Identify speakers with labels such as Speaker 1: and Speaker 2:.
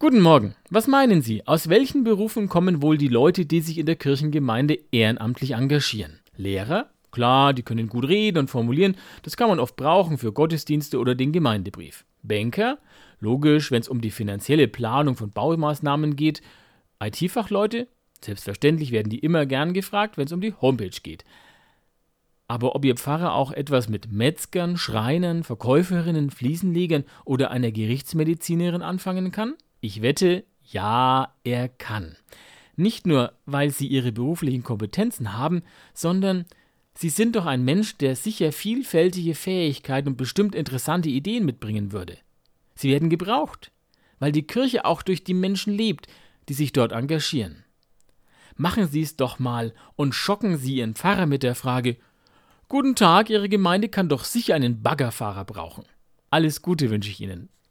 Speaker 1: Guten Morgen. Was meinen Sie? Aus welchen Berufen kommen wohl die Leute, die sich in der Kirchengemeinde ehrenamtlich engagieren? Lehrer? Klar, die können gut reden und formulieren. Das kann man oft brauchen für Gottesdienste oder den Gemeindebrief. Banker? Logisch, wenn es um die finanzielle Planung von Baumaßnahmen geht. IT-Fachleute? Selbstverständlich werden die immer gern gefragt, wenn es um die Homepage geht. Aber ob Ihr Pfarrer auch etwas mit Metzgern, Schreinern, Verkäuferinnen, Fliesenlegern oder einer Gerichtsmedizinerin anfangen kann? Ich wette, ja, er kann. Nicht nur, weil sie ihre beruflichen Kompetenzen haben, sondern sie sind doch ein Mensch, der sicher vielfältige Fähigkeiten und bestimmt interessante Ideen mitbringen würde. Sie werden gebraucht, weil die Kirche auch durch die Menschen lebt, die sich dort engagieren. Machen Sie es doch mal und schocken Sie Ihren Pfarrer mit der Frage: Guten Tag, Ihre Gemeinde kann doch sicher einen Baggerfahrer brauchen. Alles Gute wünsche ich Ihnen.